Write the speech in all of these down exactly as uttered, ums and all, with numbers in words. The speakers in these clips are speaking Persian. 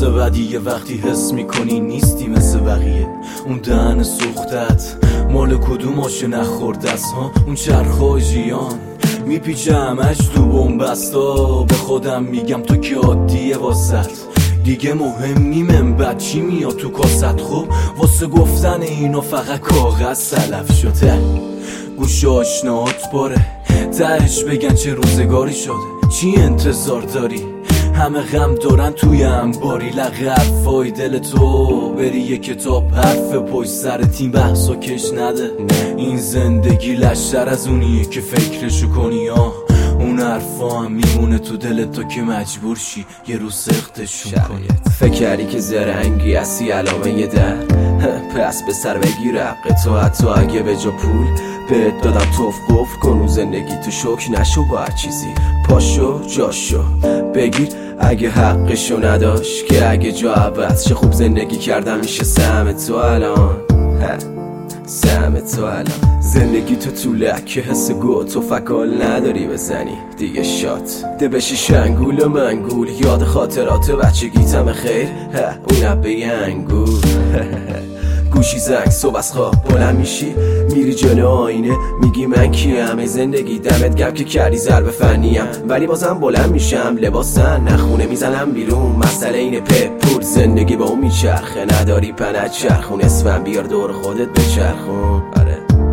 بدیه وقتی حس میکنی نیستی مثل بقیه. اون دهن سوختت مال کدوم آشه نخورده است ها؟ اون چرخای ژیان میپیچه همش تو بومبستا. به خودم میگم تو که عادیه واسط دیگه مهم نیمم بعد چی میاد تو کاست. خب واسه گفتن اینا فقط کاغذ سلف شده. گوش آشناهات باره تهش بگن چه روزگاری شده. چی انتظار داری؟ همه غم دارن توی انباری. لقب فای دل تو بری یه کتاب حرف پشت سر تیم بحثا کش نده. این زندگی لشتر از اونیه که فکرشو کنی ها. اون حرفا هم میمونه تو دلت تا که مجبور شی یه روز سختشون کنی. فکر کردی که زرنگی هستی علامه یه در پس به سر بگیر حق تو حتی اگه به جا پول بهت دادم توف قفل کن. زندگی تو شک نشو با هر چیزی پاشو جاشو بگیر اگه حقشو نداشت که اگه جا عوض چه خوب زندگی کردم میشه سهم تو الان سهم تو الان. زندگی تو طوله که حس گو تو فکال نداری بزنی دیگه شات ده بشی شنگول و منگول. یاد خاطرات بچگیتم خیر اون عبه یه انگور گوشی زنگ صبح از خواب بلند میشی میری جلو آینه میگی من کیم. زندگی دمت گرم که کردی ضرب فنیم ولی بازم بلند میشم لباسن نخونه میزنم بیرون. مسئله اینه پپور زندگی با اون میچرخه نداری پنج چرخون اسفن بیار دور خودت بچرخون. آره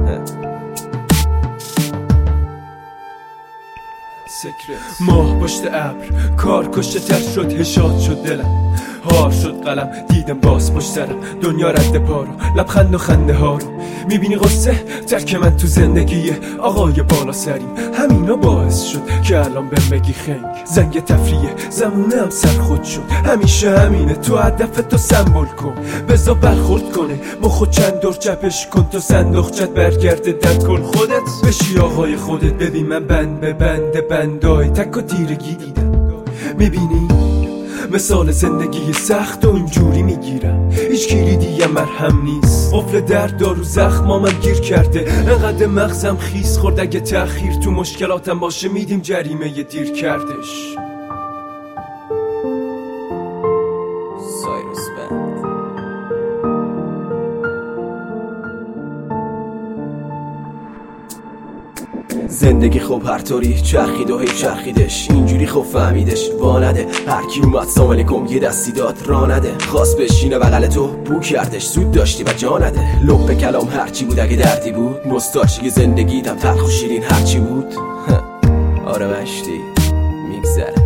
ماه پشت ابر کار کشته تر شد هشاد شد دلم هار شد قلم دیدم باز پشت سرم دنیا رد پارو لبخند و خنده ها رو میبینی قصه ترک من تو زندگیه آقای بالا سریم. همینا باعث شد که الان بهم بگی خنگ زنگ تفریه زمونه هم سر خود شد. همیشه همینه تو هدفتو سمبل کن بزا برخورد کنه مخو چند دور چپش کن تو صندوقچت برگرده در کن خودت بشی آقای خودت. ببین من بند به بند بندای تک و تیرگی دیدم میبینی مثال زندگی سخت و اینجوری میگیرم هیچ کلیدی هم مرهم نیست. قفل درد دارو زخمامم گیر کرده انقدر مغزم خیس خورد اگه تأخیر تو مشکلاتم باشه میدیم جریمه یه دیر کردش. زندگی خوب هر طوری چرخید و هی چرخیدش اینجوری خوب فهمیدش وا نده. هر کی اومد سلام علیکم یه دستی داد را نده. خواست بشینه بغل تو بو کردش سود داشتی و جا نده. لب کلام هرچی بود اگه دردی بود مستاچی زندگی دم تلخ و شیرین هرچی بود آره مشتی میگذره.